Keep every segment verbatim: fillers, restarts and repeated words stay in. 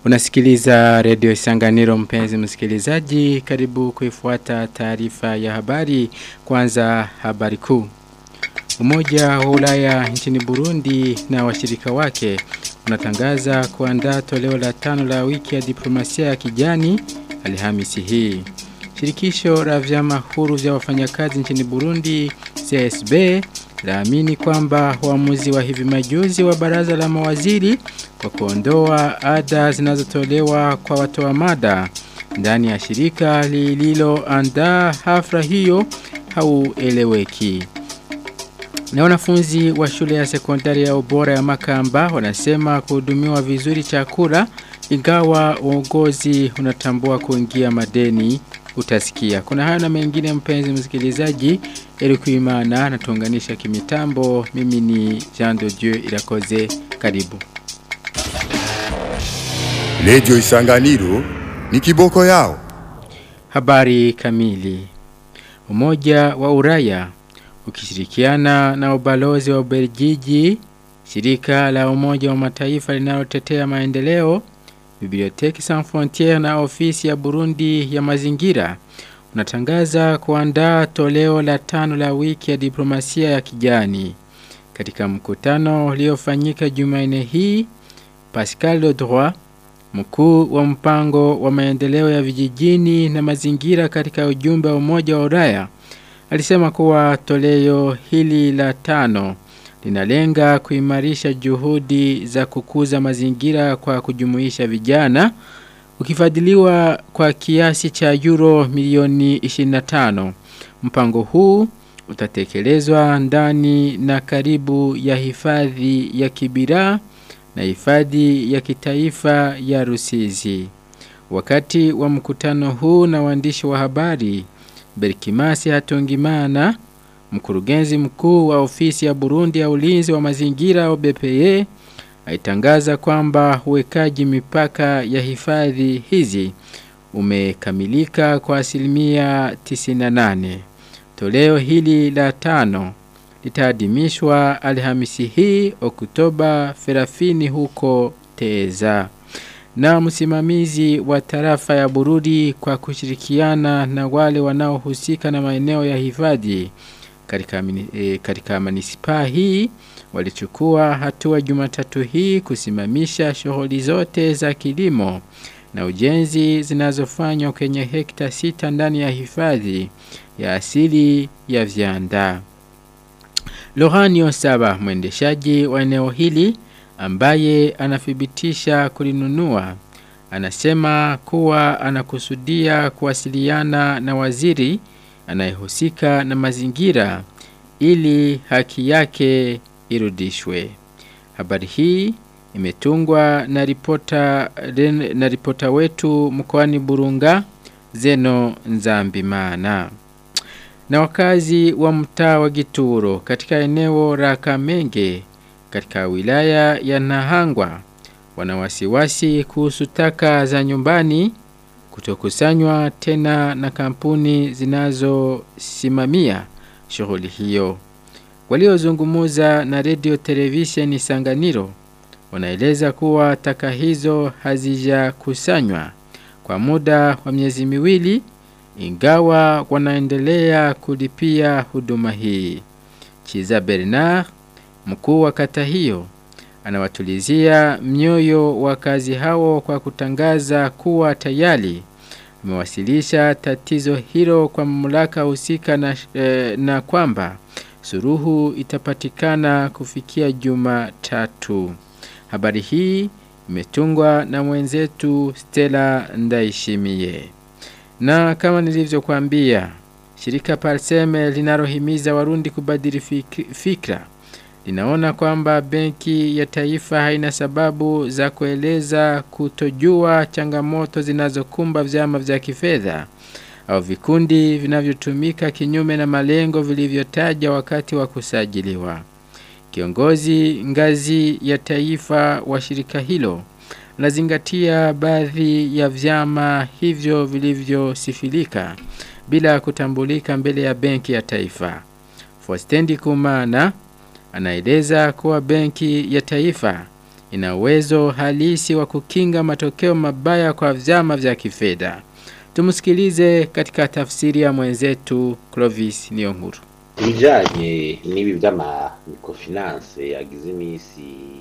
Unasikiliza Radio Isanganiro mpenzi msikilizaji, karibu kuifuata taarifa ya habari. Kwanza habari kuu. Umoja wa Ulaya nchini Burundi na washirika wake unatangaza kuandaa toleo la tano la wiki ya diplomasia ya kijani Alhamisi hii. Shirikisho la vyama huru vya wafanyakazi nchini Burundi C S B laamini kwamba uamuzi wa hivi majuzi wa baraza la mawaziri kwa kuondoa ada zinazotolewa kwa watoa mada ndani ya shirika lililoandaa hafla hiyo haueleweki. Na wanafunzi wa shule ya sekondari ya ubora ya Makamba wanasema kuhudumiwa vizuri chakula, ingawa uongozi unatambua kuingia madeni. Utasikia kuna hayo na mengine mpenzi msikilizaji. Elikuimana na tuunganisha kimitambo. Mimi ni Jean de Dieu Irakoze. Karibu. Radio Isanganiro ni kiboko yao. Habari kamili. Umoja wa Ulaya ukishirikiana na ubalozi wa Ubelgiji, shirika la Umoja wa Mataifa linalotetea maendeleo, Bibliothèque Sans Frontières na ofisi ya Burundi ya mazingira unatangaza kuandaa toleo la tano la wiki ya diplomasia ya kijani. Katika mkutano uliofanyika Jumanne hii, Pascal Ledroit, mkuu wa mpango wa maendeleo ya vijijini na mazingira katika ujumbe wa Umoja wa Ulaya, alisema kuwa toleo hili la tano linalenga kuimarisha juhudi za kukuza mazingira kwa kujumuisha vijana, ukifadhiliwa kwa kiasi cha euro milioni ishirini na tano. Mpango huu utatekelezwa ndani na karibu ya hifadhi ya Kibira na hifadhi ya kitaifa ya Rusizi. Wakati wa mkutano huu na waandishi wa habari, Berkimasi Hatungimana, mkurugenzi mkuu wa ofisi ya Burundi ya ulinzi wa mazingira O B P E, aitangaza kwamba uwekaji mipaka ya hifadhi hizi umekamilika kwa asilimia tisini na nane. Toleo hili la tano litaadhimishwa Alhamisi hii Oktoba thelathini huko Teza. Na msimamizi wa tarafa ya Bururi kwa kushirikiana na wale wanaohusika na maeneo ya hifadhi katika e, katika manisipaa hii walichukua hatua Jumatatu hii kusimamisha shughuli zote za kilimo na ujenzi zinazofanywa kwenye hekta sita ndani ya hifadhi ya asili ya Vyanda. Lohanio Saba, mwendeshaji wa eneo hili ambaye anathibitisha kulinunua, anasema kuwa anakusudia kuwasiliana na waziri anayehusika na mazingira ili haki yake irudishwe. Habari hii imetungwa na ripota na ripota wetu mkoani Burunga, Zeno Nzambimana. Na wakazi wa mtaa wa Gituro katika eneo la Kamenge katika wilaya ya Nahangwa wanawasiwasi kuhusu taka za nyumbani kutokusanywa tena na kampuni zinazosimamia shughuli hiyo. Waliozungumza na Radio Television Isanganiro wanaeleza kuwa taka hizo hazijakusanywa kwa muda wa miezi miwili, ingawa wanaendelea kulipia huduma hii. Chiza Bernard, mkuu wa kata hiyo, anawatulizia mioyo wakazi hao kwa kutangaza kuwa tayari amewasilisha tatizo hilo kwa mamlaka husika na, eh, na kwamba suluhu itapatikana kufikia Jumatatu. Habari hii imetungwa na mwenzetu Stella Ndaishimie. Na kama nilivyokuambia, shirika Parseme linalohimiza Warundi kubadili fikra linaona kwamba benki ya taifa haina sababu za kueleza kutojua changamoto zinazokumba vyama vya kifedha au vikundi vinavyotumika kinyume na malengo vilivyotaja wakati wa kusajiliwa. Kiongozi ngazi ya taifa wa shirika hilo anazingatia baadhi ya vyama hivyo vilivyosifilika bila kutambulika mbele ya benki ya taifa. Fostendi Kumana anaeleza kuwa benki ya taifa ina uwezo halisi wa kukinga matokeo mabaya kwa vyama vya kifedha. Tumusikilize katika tafsiri ya mwenzetu Clovis Niyonkuru. Ibijanye n'ibi vy'ama microfinance yagize imisi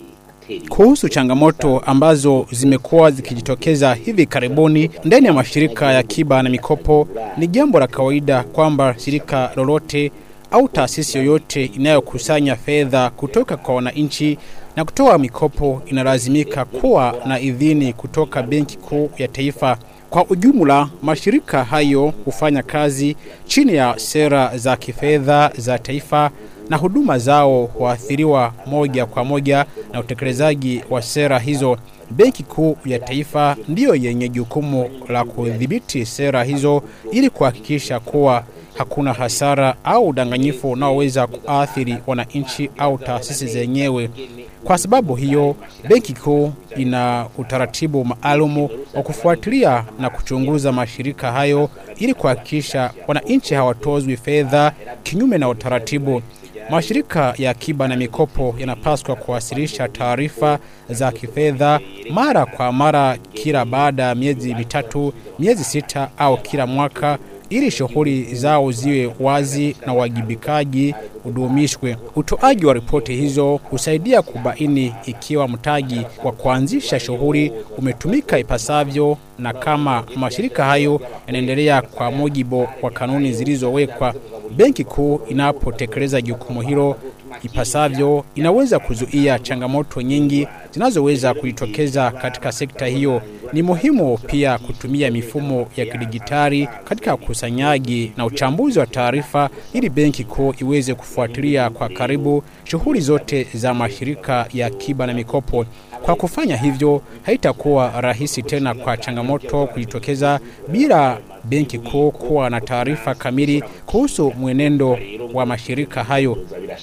kuhusu changamoto ambazo zimekuwa zikijitokeza hivi karibuni ndani ya mashirika ya akiba na mikopo, ni jambo la kawaida kwamba shirika lolote au taasisi yoyote inayokusanya fedha kutoka kwa wananchi na kutoa mikopo inalazimika kuwa na idhini kutoka Benki Kuu ya Taifa. Kwa ujumla, mashirika hayo hufanya kazi chini ya sera za kifedha za taifa na huduma zao huathiriwa moja kwa moja na utekelezaji wa sera hizo. Benki Kuu ya Taifa ndiyo yenye jukumu la kudhibiti sera hizo ili kuhakikisha kuwa hakuna hasara au udanganyifu unaoweza kuathiri wananchi au taasisi zenyewe. Kwa sababu hiyo, Benki Kuu ina utaratibu maalumu wa kufuatilia na kuchunguza mashirika hayo ili kuhakikisha wananchi hawatozwi fedha kinyume na utaratibu. Mashirika ya akiba na mikopo yanapaswa kuwasilisha taarifa za kifedha mara kwa mara kila baada ya miezi mitatu, miezi sita au kila mwaka ili shughuli zao ziwe wazi na wajibikaji udumishwe. Utoaji wa ripoti hizo husaidia kubaini ikiwa mtaji wa kuanzisha shughuli umetumika ipasavyo na kama mashirika hayo yanaendelea kwa mujibu wa kanuni zilizowekwa. Benki Kuu inapotekeleza jukumu hilo ipasavyo inaweza kuzuia changamoto nyingi zinazoweza kujitokeza katika sekta hiyo. Ni muhimu pia kutumia mifumo ya kidijitali katika ukusanyaji na uchambuzi wa taarifa ili Benki Kuu iweze kufuatilia kwa karibu shughuli zote za mashirika ya akiba na mikopo. Kwa kufanya hivyo, haitakuwa rahisi tena kwa changamoto kujitokeza bila Benki Kuu kuwa na taarifa kamili kuhusu mwenendo wa mashirika hayo.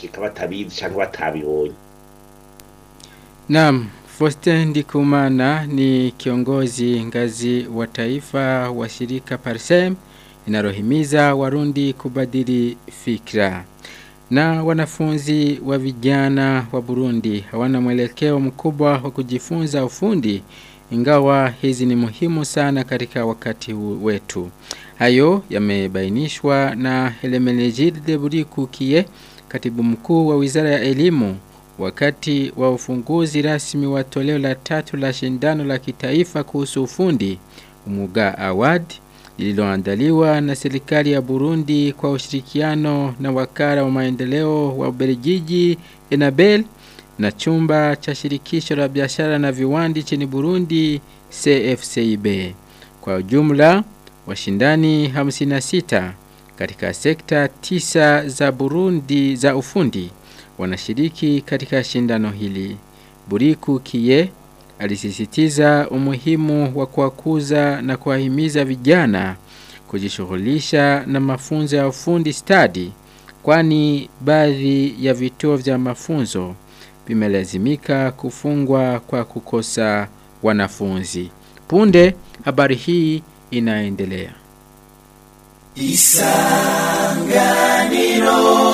Naam, Faustin Ndikumana ni kiongozi ngazi wa taifa wa shirika Parsem inalohimiza Warundi kubadili fikra. Na wanafunzi wa vijana wa Burundi hawana mwelekeo mkubwa wa kujifunza ufundi, ingawa hizi ni muhimu sana katika wakati wetu. Hayo yamebainishwa na Hermenegilde Burikukiye, katibu mkuu wa Wizara ya Elimu, wakati wa ufunguzi rasmi wa toleo la tatu la shindano la kitaifa kuhusu ufundi Umuga Award lililoandaliwa na serikali ya Burundi kwa ushirikiano na wakala wa maendeleo wa Ubelgiji Enabel na chumba cha shirikisho la biashara na viwanda nchini Burundi C F C B. Kwa ujumla washindani hamsini na sita katika sekta tisa za Burundi za ufundi wanashiriki katika shindano hili. Burikukiye alisisitiza umuhimu wa kuwakuza na kuwahimiza vijana kujishughulisha na mafunzo ya ufundi stadi, kwani baadhi ya vituo vya mafunzo vimelazimika kufungwa kwa kukosa wanafunzi. Punde habari hii inaendelea. Isanganiro.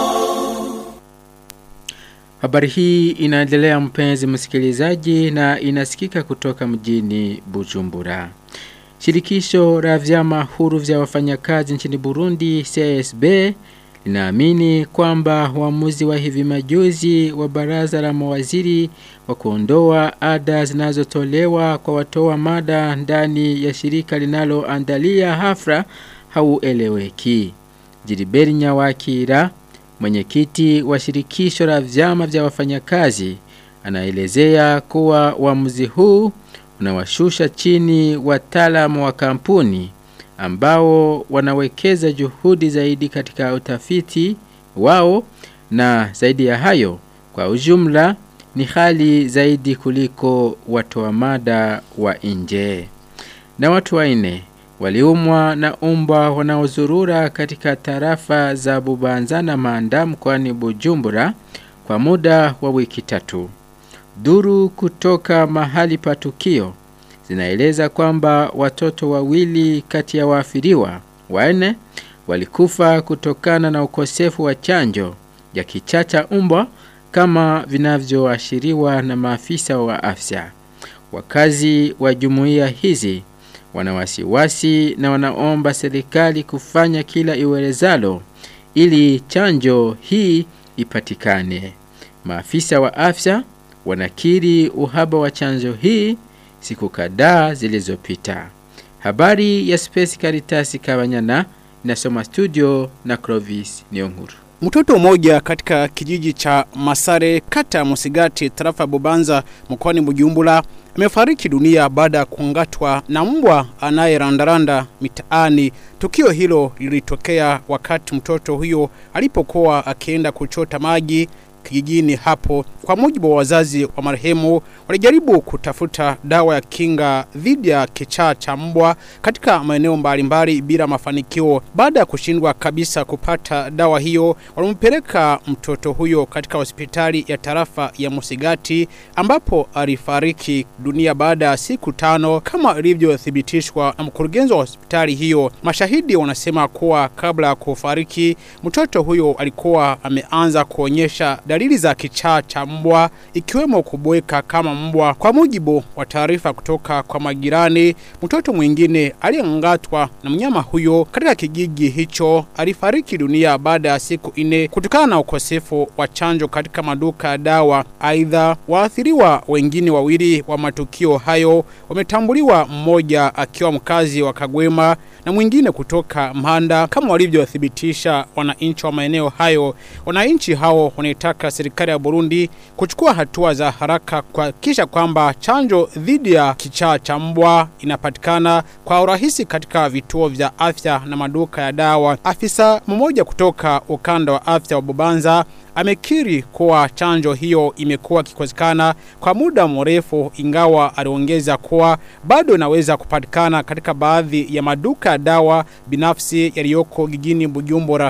Habari hii inaendelea mpenzi msikilizaji na inasikika kutoka mjini Bujumbura. Shirikisho la vyama huru vya wafanyakazi nchini Burundi C S B linaamini kwamba uamuzi wa hivi majuzi wa baraza la mawaziri wa kuondoa ada zinazotolewa kwa watoa mada ndani ya shirika linaloandalia hafla haueleweki. Jiliberi Nyawakira, mwenyekiti wa shirikisho la vyama vya wafanyakazi, anaelezea kuwa uamuzi huu unawashusha chini wataalamu wa kampuni ambao wanawekeza juhudi zaidi katika utafiti wao, na zaidi ya hayo kwa ujumla ni hali zaidi kuliko watoa mada wa nje. Na watu waine waliumwa na umba wanaozurura katika tarafa za Bubanza na Manda mkoani Bujumbura kwa muda wa wiki tatu. Duru kutoka mahali pa tukio zinaeleza kwamba watoto wawili kati ya waafiriwa wanne walikufa kutokana na ukosefu wa chanjo ya kichaa cha mbwa kama vinavyoashiriwa na maafisa wa afya. Wakazi wa jumuiya hizi wana wasiwasi na wanaomba serikali kufanya kila iwezalo ili chanjo hii ipatikane. Maafisa wa afya wanakiri uhaba wa chanjo hii siku kadhaa zilizopita. Habari ya Space Caritas Kabanyana inasoma studio na Clovis Nionguru. Mtoto mmoja katika kijiji cha Masare, kata Musigati, tarafa Bubanza, mkoani Bujumbura amefariki dunia baada ya kungatwa na mbwa anayerandaranda mitaani. Tukio hilo lilitokea wakati mtoto huyo alipokuwa akienda kuchota maji kijijini hapo. Kwa mujibu wa wazazi wa marehemu, walijaribu kutafuta dawa ya kinga dhidi ya kichaa cha mbwa katika maeneo mbalimbali bila mafanikio. Baada ya kushindwa kabisa kupata dawa hiyo, walimpeleka mtoto huyo katika hospitali ya tarafa ya Musigati ambapo alifariki dunia baada ya siku tano kama ilivyothibitishwa na mkurugenzi wa hospitali hiyo. Mashahidi wanasema kuwa kabla ya kufariki mtoto huyo alikuwa ameanza kuonyesha dalili za kichaa cha mbwa ikiwemo kubweka kama mbwa. Kwa mujibu wa taarifa kutoka kwa majirani, mtoto mwingine aliyengatwa na mnyama huyo katika kijiji hicho alifariki dunia baada ya siku nne kutokana na ukosefu wa chanjo katika maduka ya dawa. Aidha, waathiriwa wengine wawili wa matukio hayo wametambuliwa, mmoja akiwa mkazi wa Kagwema na mwingine kutoka Mhanda kama walivyothibitisha wananchi wa maeneo hayo. Wananchi hao wanataka serikali ya Burundi kuchukua hatua za haraka kuhakikisha kwamba chanjo dhidi ya kichaa cha mbwa inapatikana kwa urahisi katika vituo vya afya na maduka ya dawa. Afisa mmoja kutoka ukanda wa afya wa Bubanza amekiri kuwa chanjo hiyo imekuwa kikosekana kwa muda mrefu, ingawa aliongeza kuwa bado inaweza kupatikana katika baadhi ya maduka ya dawa binafsi yaliyoko jijini Bujumbura.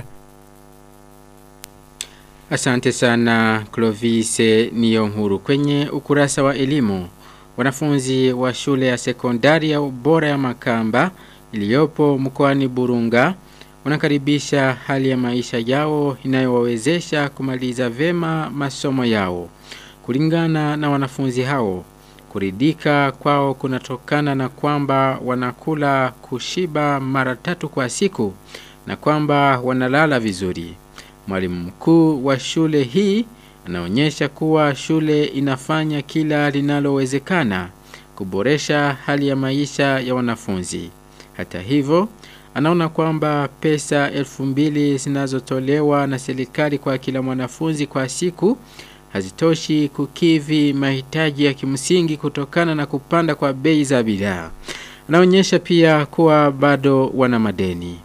Asante sana Clovis Niyonkuru. Kwenye ukurasa wa elimu, wanafunzi wa shule ya sekondari ya Ubora ya Makamba iliyopo mkoani Burunga wanakaribisha hali ya maisha yao inayowawezesha kumaliza vema masomo yao. Kulingana na wanafunzi hao, kuridhika kwao kunatokana na kwamba wanakula kushiba mara tatu kwa siku na kwamba wanalala vizuri. Mwalimu mkuu wa shule hii anaonyesha kuwa shule inafanya kila linalowezekana kuboresha hali ya maisha ya wanafunzi. Hata hivyo, anaona kwamba pesa elfu mbili zinazotolewa na serikali kwa kila mwanafunzi kwa siku hazitoshi kukidhi mahitaji ya kimsingi kutokana na kupanda kwa bei za bidhaa. Anaonyesha pia kuwa bado wana madeni.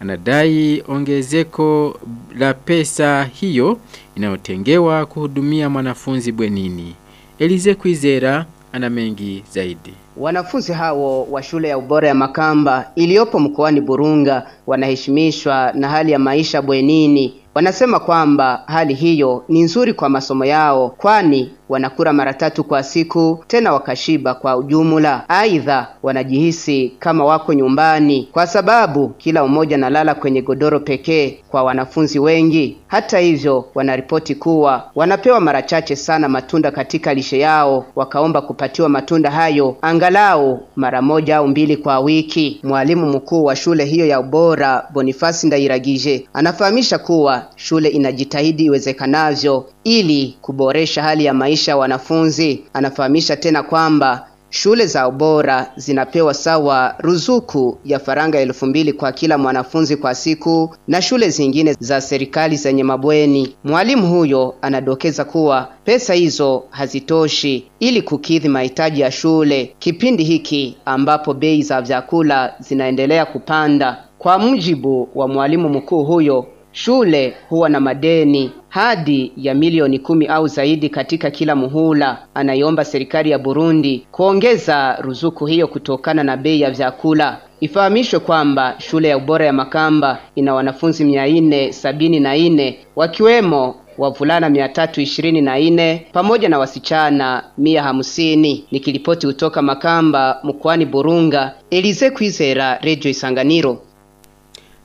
Anadai ongezeko la pesa hiyo inayotengewa kuhudumia mwanafunzi bwenini. Elize Kwizera ana mengi zaidi. Wanafunzi hao wa shule ya Ubora ya Makamba iliyopo mkoani Burunga wanaheshimishwa na hali ya maisha bwenini. Wanasema kwamba hali hiyo ni nzuri kwa masomo yao, kwani wanakula mara tatu kwa siku tena wakashiba kwa ujumla. Aidha, wanajihisi kama wako nyumbani kwa sababu kila mmoja analala kwenye godoro pekee kwa wanafunzi wengi. Hata hivyo, wanaripoti kuwa wanapewa mara chache sana matunda katika lishe yao, wakaomba kupatiwa matunda hayo angalau mara moja au mbili kwa wiki. Mwalimu mkuu wa shule hiyo ya Ubora, Boniface Ndayiragije, anafahamisha kuwa shule inajitahidi iwezekanavyo ili kuboresha hali ya maisha wanafunzi. Anafahamisha tena kwamba shule za Ubora zinapewa sawa ruzuku ya faranga elfu mbili kwa kila mwanafunzi kwa siku na shule zingine za serikali zenye mabweni. Mwalimu huyo anadokeza kuwa pesa hizo hazitoshi ili kukidhi mahitaji ya shule kipindi hiki ambapo bei za vyakula zinaendelea kupanda. Kwa mujibu wa mwalimu mkuu huyo, shule huwa na madeni hadi ya milioni kumi au zaidi katika kila muhula. Anaiomba serikali ya Burundi kuongeza ruzuku hiyo kutokana na bei ya vyakula. Ifahamishwe kwamba shule ya Ubora ya Makamba ina wanafunzi mia nne sabini na nne wakiwemo wavulana mia tatu ishirini na nne pamoja na wasichana mia hamsini. Nikiripoti kutoka Makamba mkoani Burunga, Elize Kwizera, Radio Isanganiro.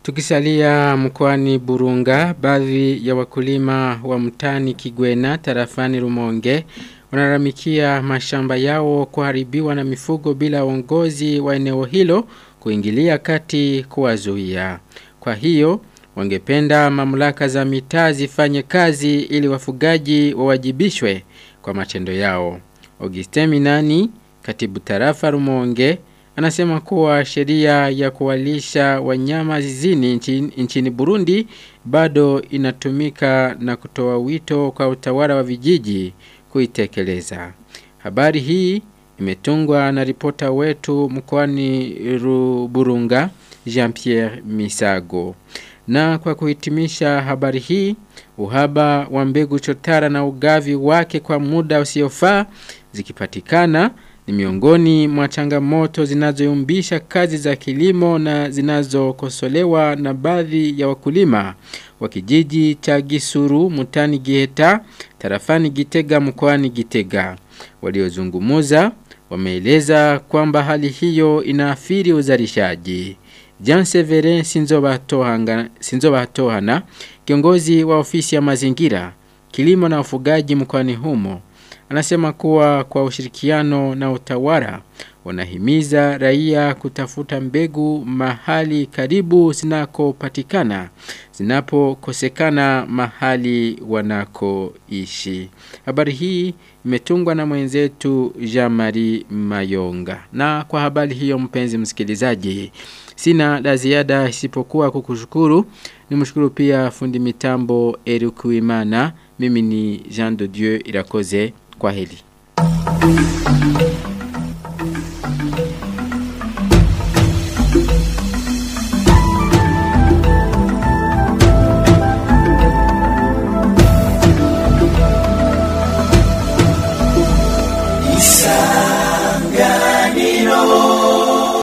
Tukisalia mkoani Burunga, baadhi ya wakulima wa mtani Kigwena tarafani Rumonge wanaramikia mashamba yao kuharibiwa na mifugo bila uongozi wa eneo hilo kuingilia kati kuwazuia. Kwa hiyo wangependa mamlaka za mitaa zifanye kazi ili wafugaji wawajibishwe kwa matendo yao. Auguste Minani, katibu tarafa Rumonge, anasema kuwa sheria ya kuwalisha wanyama zizini nchini, nchini Burundi bado inatumika na kutoa wito kwa utawala wa vijiji kuitekeleza. Habari hii imetungwa na ripota wetu mkoani Burunga Jean-Pierre Misago. Na kwa kuhitimisha habari hii, uhaba wa mbegu chotara na ugavi wake kwa muda usiofaa zikipatikana ni miongoni mwa changamoto zinazoyumbisha kazi za kilimo na zinazokosolewa na baadhi ya wakulima wa kijiji cha Gisuru mutani Giheta tarafani Gitega mkoani Gitega. Waliozungumuza wameeleza kwamba hali hiyo inaathiri uzalishaji. Jean Severin Sinzobatohana Sinzobatohana, kiongozi wa ofisi ya mazingira, kilimo na ufugaji mkoani humo, anasema kuwa kwa ushirikiano na utawala wanahimiza raia kutafuta mbegu mahali karibu zinakopatikana zinapokosekana mahali wanakoishi. Habari hii imetungwa na mwenzetu Jean-Marie Mayonga. Na kwa habari hiyo mpenzi msikilizaji, sina la ziada isipokuwa kukushukuru. Nimshukuru pia fundi mitambo Eric Uimana. Mimi ni Jean de Dieu Irakoze. Kwa heri.